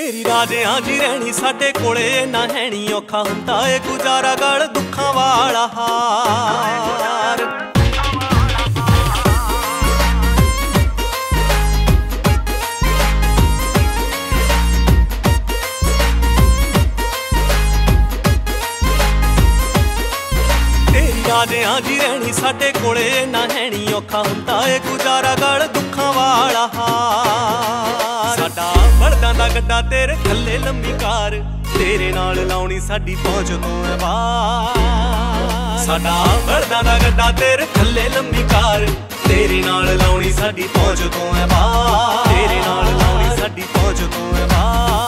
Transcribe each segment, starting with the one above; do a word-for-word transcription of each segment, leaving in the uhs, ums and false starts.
तेरी राजे जी रहनी साडे कोले ना हैनी औखा हुंदा ए गुजारा गल दुखां वाला हार। तेरी राजे जी रहनी साडे कोले ना हैनी औखा हुंदा ए गुजारा गल दुखां वाला हार। साडा बलदां दा गड्डा तेरे थल्ले लंबी कार तेरे नाल लाउणी साडी पहुंच तो है बार। साडा बलदां दा गड्डा तेरे थल्ले लंबी कार तेरे नाल लाउणी साडी पहुंच तो है बार। तेरे नाल लाउणी साडी पहुंच तो है बार।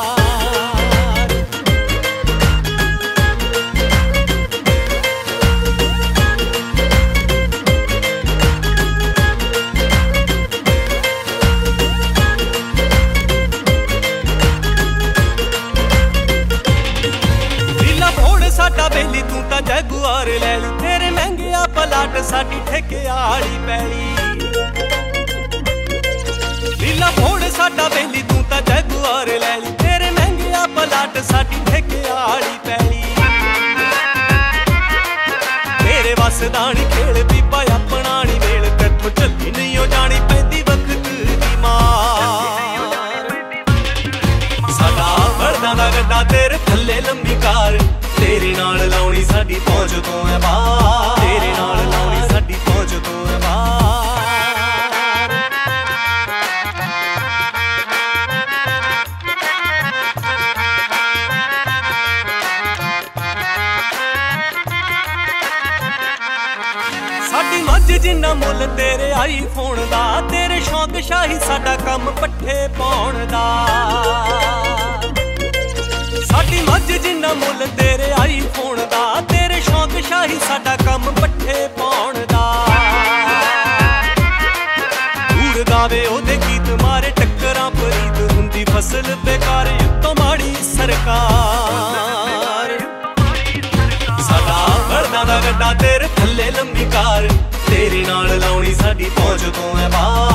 साडा बेली तू तां जगुआर लै ली तेरे महंगे आ पलाट साडी ठेके आली पैली। लीला फोड़ साडा बेली तू तां जगुआर लै ली तेरे महंगे आ पलाट साडी ठेके आली पैली। तेरे वस दा नी खेल बीबा अपना नी वेल तैथों झल्ली नहीं ओ जानी पैंदी वक्त दी मार। साडा बलदां दा गड्डा तेरे थल्ले लंबी कार तेरे नाल लाउणी साडी पहुंच तो है बार। तेरे नाल लाउणी साडी पहुंच तो है बार। साडी मझ जिन्ना मुल तेरे आई फोन दा तेरे शौक शाही साडा कम पट्ठे पाउण दा। साडी मझ जिन्ना मुल तेरे आई फोन दा तेरे शौक शाही साडा कम पट्ठे पाउण दा। दूर गावे ओदे गीत मारे टक्करां फरीद हुंदी फसल बेकार उत्तों माड़ी सरकार। साडा बलदां दा गड्डा तेरे थल्ले लंबी कार तेरे नाल लाउणी साडी पहुंच तो है बार।